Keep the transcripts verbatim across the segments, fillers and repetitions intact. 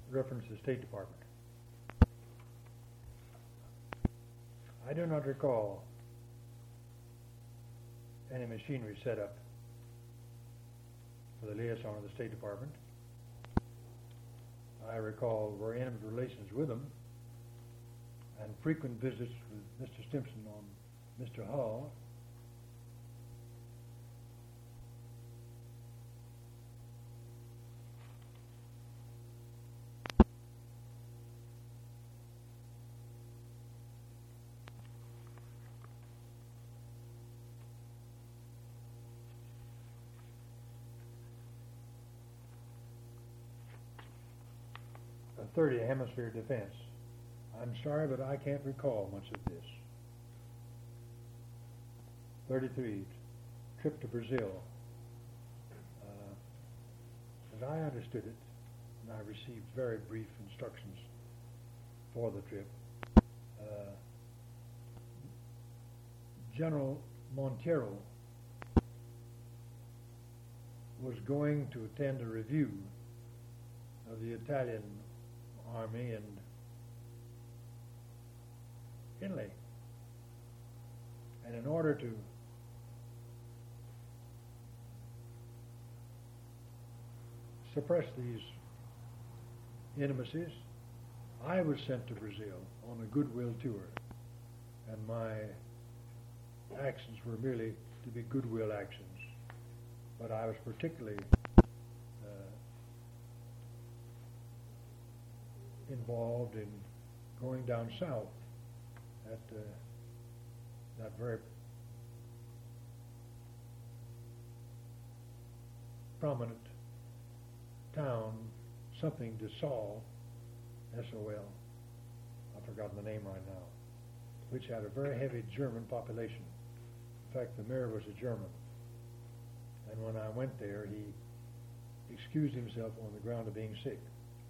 reference to the State Department. I do not recall any machinery set up for the liaison of the State Department. I recall very intimate relations with them and frequent visits with Mister Stimson on Mister Hall. thirty, Hemisphere Defense. I'm sorry, but I can't recall much of this. thirty-three, trip to Brazil. Uh, as I understood it, and I received very brief instructions for the trip, uh, General Monteiro was going to attend a review of the Italian Army in Italy. And in order to suppress these intimacies, I was sent to Brazil on a goodwill tour. And my actions were merely to be goodwill actions. But I was particularly involved in going down south at uh, that very prominent town, something de Sol, S O L, I've forgotten the name right now, which had a very heavy German population. In fact, the mayor was a German. And when I went there, he excused himself on the ground of being sick.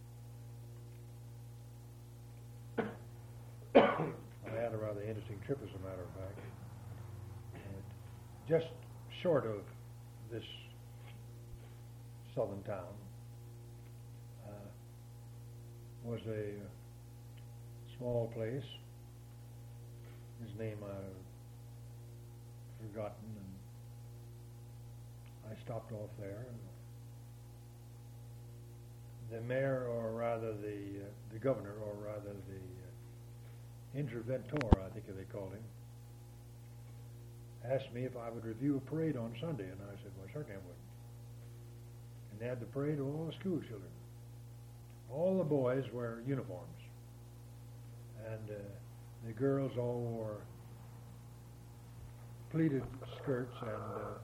I had a rather interesting trip, as a matter of fact. And just short of this southern town uh, was a small place. His name I've forgotten, and I stopped off there. And the mayor, or rather the uh, the governor, or rather the uh, Interventor, I think they called him, asked me if I would review a parade on Sunday, and I said, well, certainly I would. And they had the parade of all the school children. All the boys wear uniforms, and uh, the girls all wore pleated skirts and uh,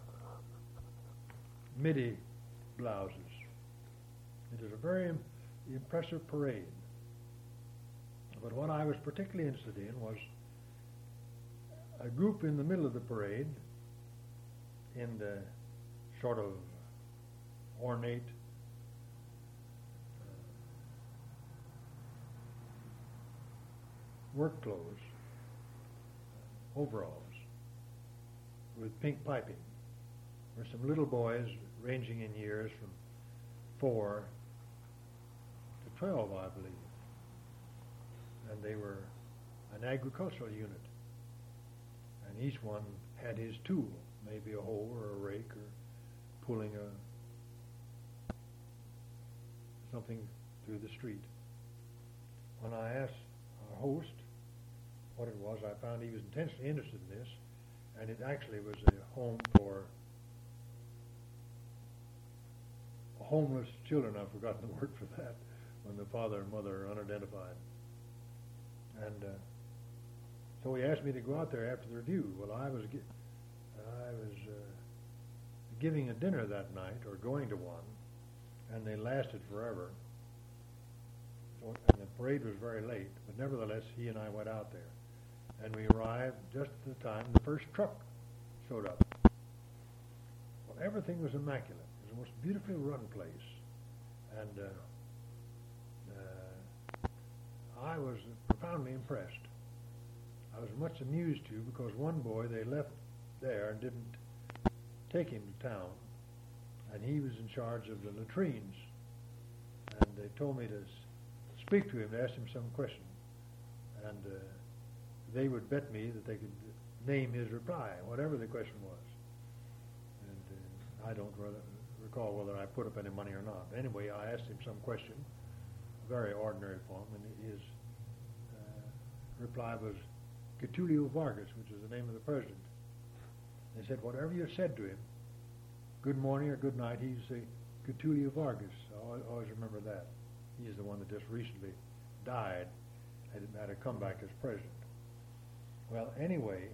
midi blouses. It was a very im- impressive parade. But what I was particularly interested in was a group in the middle of the parade in the sort of ornate uh, work clothes, overalls, with pink piping. There were some little boys ranging in years from four to twelve, I believe. And they were an agricultural unit. And each one had his tool, maybe a hoe or a rake or pulling a something through the street. When I asked our host what it was, I found he was intensely interested in this, and it actually was a home for homeless children. I've forgotten the word for that, when the father and mother are unidentified. And uh, so he asked me to go out there after the review. Well, I was gi- I was uh, giving a dinner that night, or going to one, and they lasted forever. So, and the parade was very late, but nevertheless, he and I went out there. And we arrived just at the time the first truck showed up. Well, everything was immaculate. It was the most beautifully run place. And uh, uh, I was profoundly impressed. I was much amused too, because one boy they left there and didn't take him to town, and he was in charge of the latrines. And they told me to speak to him, to ask him some question. And uh, they would bet me that they could name his reply, whatever the question was. And uh, I don't rather recall whether I put up any money or not. Anyway, I asked him some question, a very ordinary form, and his uh, reply was Getulio Vargas, which is the name of the president. They said, whatever you said to him, good morning or good night, he'd say, Getulio Vargas. I always remember that. He's the one that just recently died, had, had a comeback as president. Well, anyway,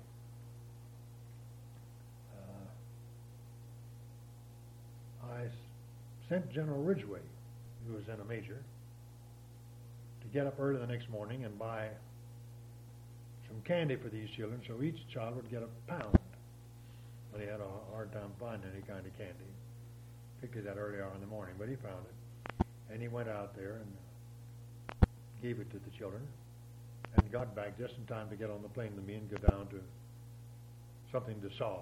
uh, I s- sent General Ridgway, who was then a major, to get up early the next morning and buy some candy for these children, so each child would get a pound. But he had a hard time finding any kind of candy, particularly that early hour in the morning, but he found it. And he went out there and gave it to the children and got back just in time to get on the plane to me and go down to something to solve.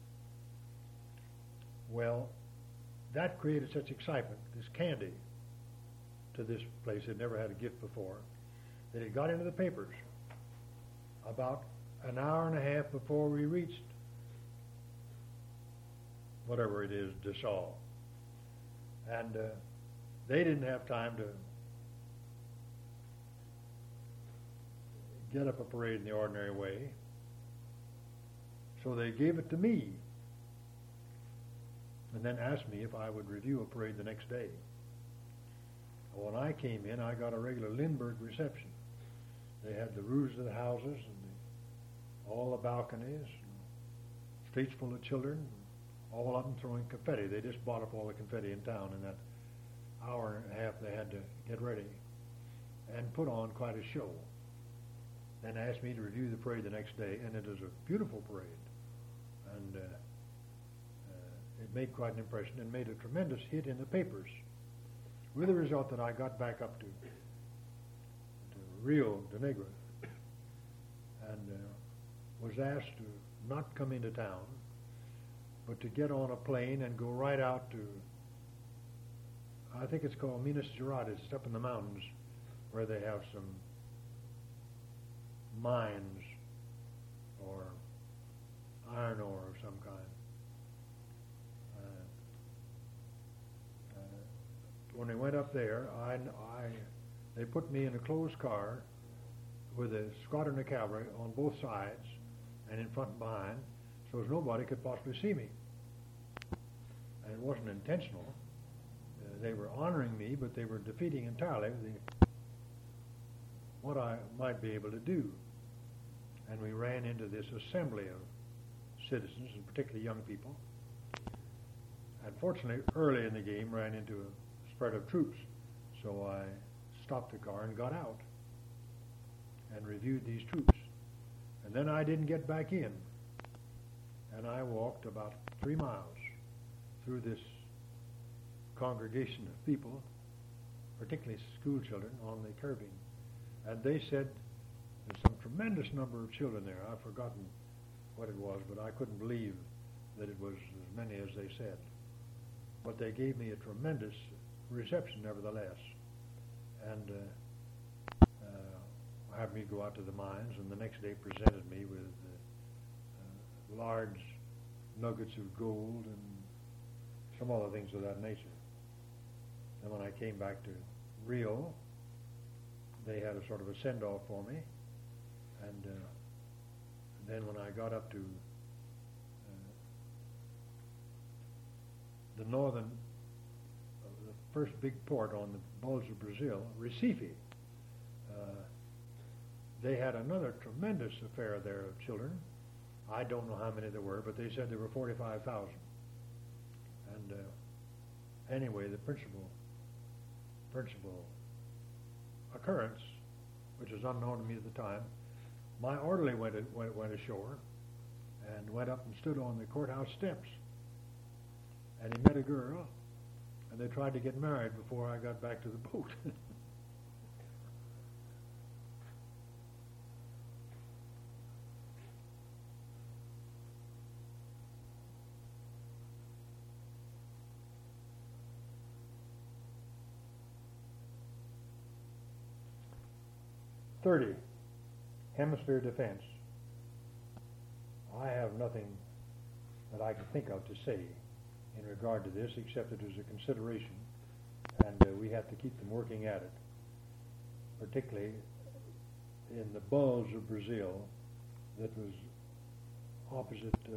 Well, that created such excitement, this candy, to this place. It never had a gift before, that it got into the papers about an hour and a half before we reached whatever it is, DeSalle. And uh, they didn't have time to get up a parade in the ordinary way, so they gave it to me and then asked me if I would review a parade the next day. When I came in, I got a regular Lindbergh reception. They had the roofs of the houses and the, all the balconies, streets full of children, all of them throwing confetti. They just bought up all the confetti in town in that hour and a half they had to get ready and put on quite a show. Then asked me to review the parade the next day, and it was a beautiful parade. And uh, uh, it made quite an impression and made a tremendous hit in the papers, with the result that I got back up to, to Rio de Negro and uh, was asked to not come into town, but to get on a plane and go right out to, I think it's called Minas Gerais. It's up in the mountains where they have some mines or iron ore of some kind. Uh, uh, when they went up there, I, I, they put me in a closed car with a squadron of cavalry on both sides and in front and behind, so as nobody could possibly see me. And it wasn't intentional. Uh, they were honoring me, but they were defeating entirely the, what I might be able to do. And we ran into this assembly of citizens, and particularly young people. And fortunately, early in the game, ran into a spread of troops. So I stopped the car and got out and reviewed these troops. And then I didn't get back in. And I walked about three miles through this congregation of people, particularly school children, on the curbing. And they said, there's some tremendous number of children there. I've forgotten what it was, but I couldn't believe that it was as many as they said. But they gave me a tremendous reception, nevertheless, and uh, uh, had me go out to the mines, and the next day presented me with uh, uh, large nuggets of gold and some other things of that nature. And when I came back to Rio, they had a sort of a send-off for me. And uh, then when I got up to uh, the northern, uh, the first big port on the Bulge of Brazil, Recife, uh, they had another tremendous affair there of children. I don't know how many there were, but they said there were forty-five thousand. And uh, anyway, the principal, principal occurrence, which was unknown to me at the time, my orderly went, went, went ashore and went up and stood on the courthouse steps. And he met a girl, and they tried to get married before I got back to the boat. thirty, hemisphere defense. I have nothing that I can think of to say in regard to this, except that there's a consideration, and uh, we have to keep them working at it, particularly in the Bulge of Brazil that was opposite uh,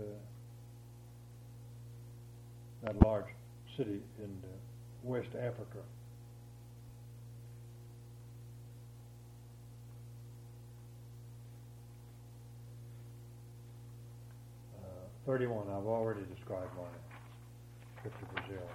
that large city in uh, West Africa. Uh, thirty-one, I've already described my trip to Brazil.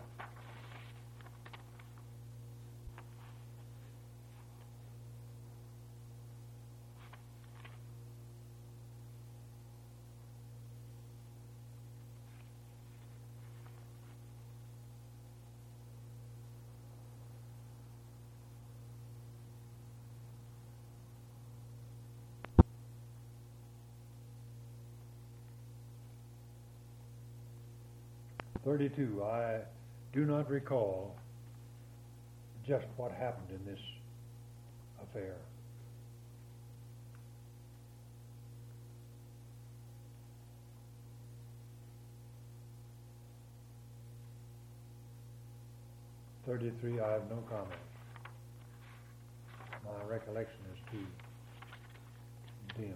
thirty-two, I do not recall just what happened in this affair. thirty-three, I have no comment. My recollection is too dim.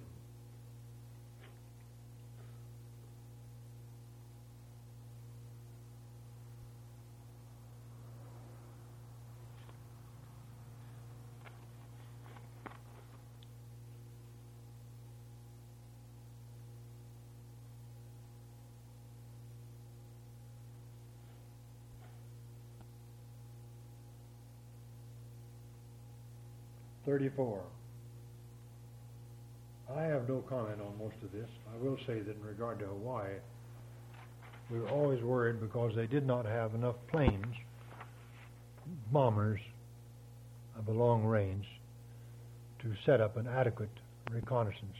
thirty-four. I have no comment on most of this. I will say that in regard to Hawaii, we were always worried because they did not have enough planes, bombers of a long range, to set up an adequate reconnaissance.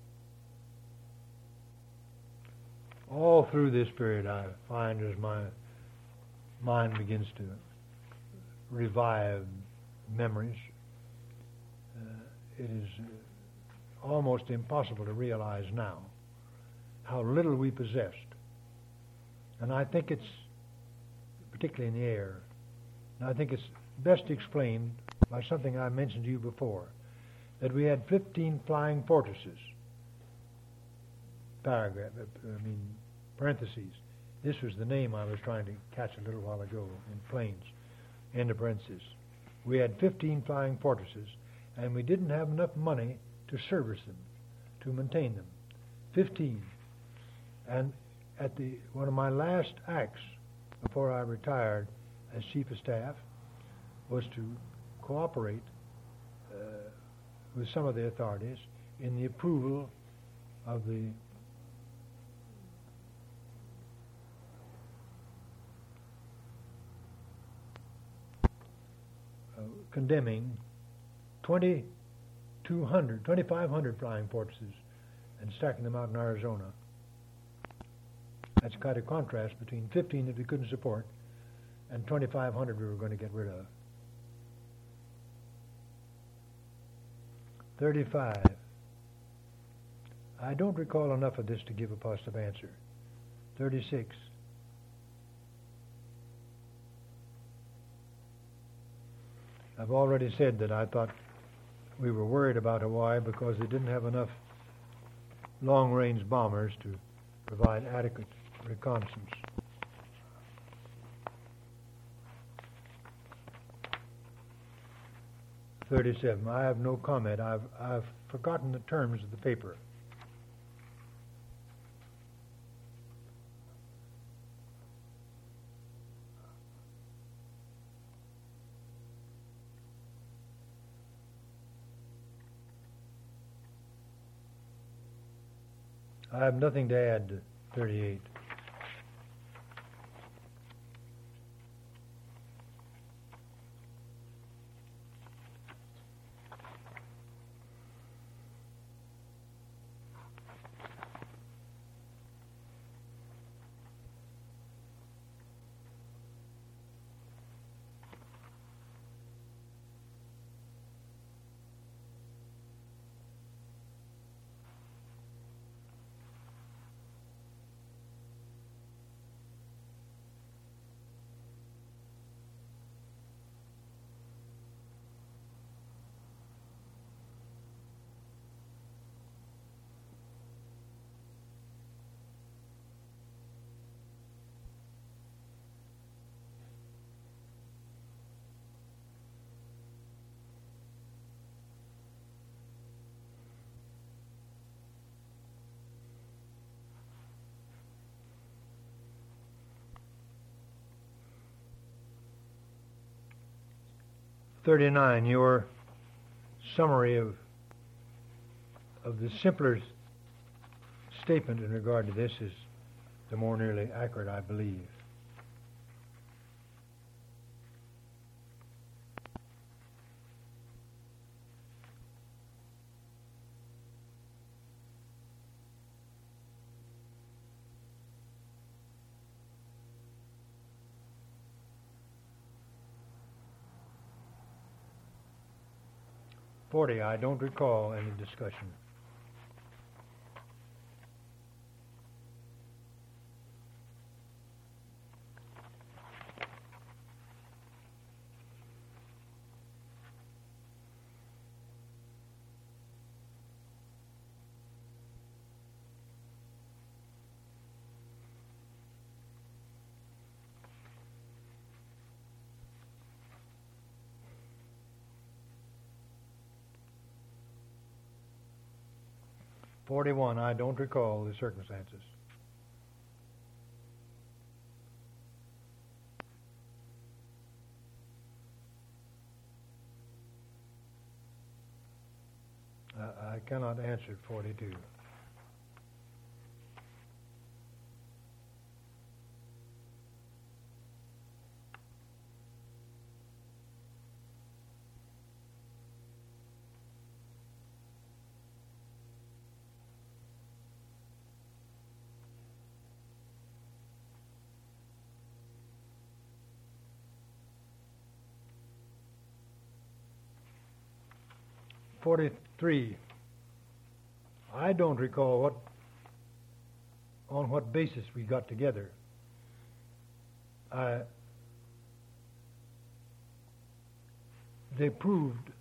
All through this period, I find as my mind begins to revive memories, it is almost impossible to realize now how little we possessed. And I think it's, particularly in the air, and I think it's best explained by something I mentioned to you before, that we had fifteen flying fortresses, paragraph, I mean, parentheses. This was the name I was trying to catch a little while ago in planes, end of parentheses. We had fifteen flying fortresses, and we didn't have enough money to service them, to maintain them. Fifteen. And at the one of my last acts before I retired as Chief of Staff was to cooperate uh, with some of the authorities in the approval of the uh, condemning twenty-two hundred, twenty-five hundred flying fortresses and stacking them out in Arizona. That's quite a contrast between fifteen that we couldn't support and twenty-five hundred we were going to get rid of. thirty-five. I don't recall enough of this to give a positive answer. thirty-six. I've already said that I thought we were worried about Hawaii because they didn't have enough long-range bombers to provide adequate reconnaissance. thirty-seven. I have no comment. I've, I've forgotten the terms of the paper. I have nothing to add to thirty-eight. thirty-nine, your summary of of the simpler statement in regard to this is the more nearly accurate, I believe. Forty, I don't recall any discussion. Forty-one, I don't recall the circumstances. I, I cannot answer forty-two. forty-three. I don't recall what, on what basis we got together. I, they proved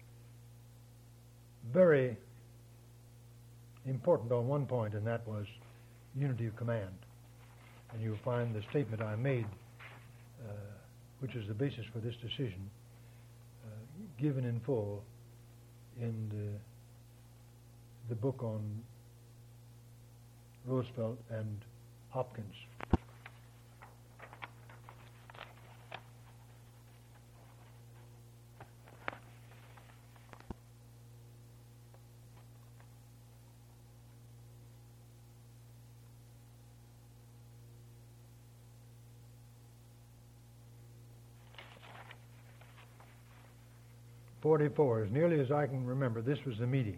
very important on one point, and that was unity of command. And you'll find the statement I made, uh, which is the basis for this decision, uh, given in full in the, the book on Roosevelt and Hopkins. forty-four, as nearly as I can remember, this was the meeting.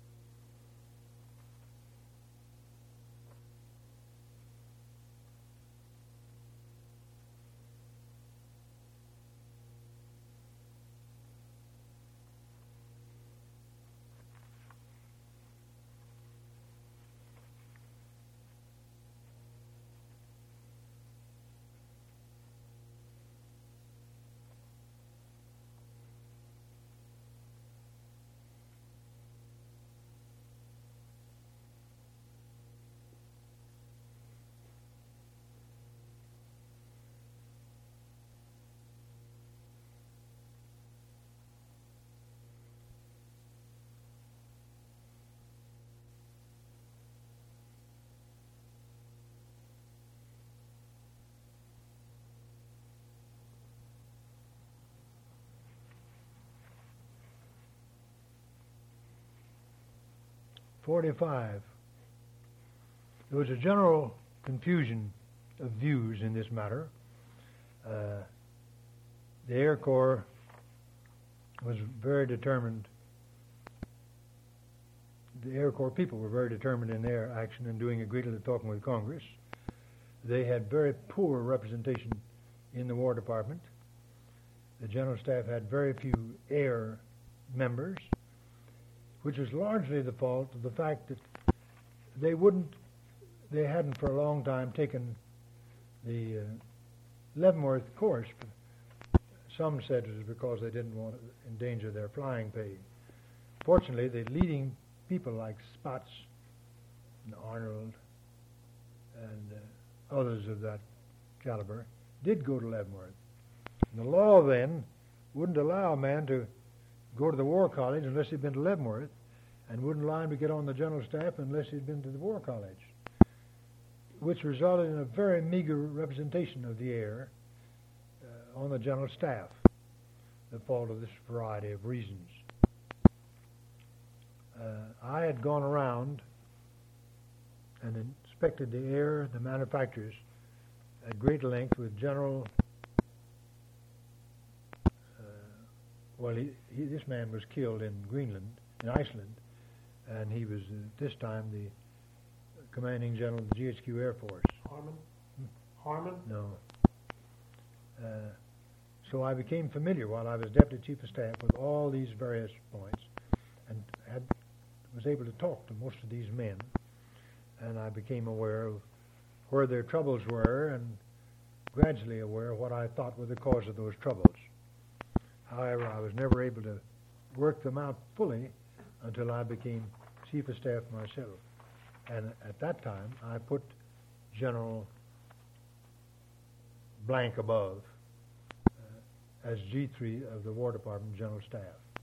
forty-five. There was a general confusion of views in this matter. Uh, the Air Corps was very determined. The Air Corps people were very determined in their action and doing a great deal of talking with Congress. They had very poor representation in the War Department. The General Staff had very few air members, which was largely the fault of the fact that they wouldn't, they hadn't for a long time taken the uh, Leavenworth course. Some said it was because they didn't want to endanger their flying pay. Fortunately, the leading people like Spaatz and Arnold and uh, others of that caliber did go to Leavenworth. And the law then wouldn't allow a man to go to the War College unless he'd been to Leavenworth, and wouldn't allow him to get on the General Staff unless he'd been to the War College, which resulted in a very meager representation of the air uh, on the General Staff. the fault of this variety of reasons. Uh, I had gone around and inspected the air, the manufacturers, at great length with General, uh, well, he, he, this man was killed in Greenland, in Iceland, and he was at this time the commanding general of the G H Q Air Force. Harmon? Hmm? Harmon? No. Uh, so I became familiar while I was Deputy Chief of Staff with all these various points, and had was able to talk to most of these men, and I became aware of where their troubles were, and gradually aware of what I thought were the cause of those troubles. However, I was never able to work them out fully until I became Chief of Staff myself. And at that time, I put General Blank above uh, as G three of the War Department General Staff.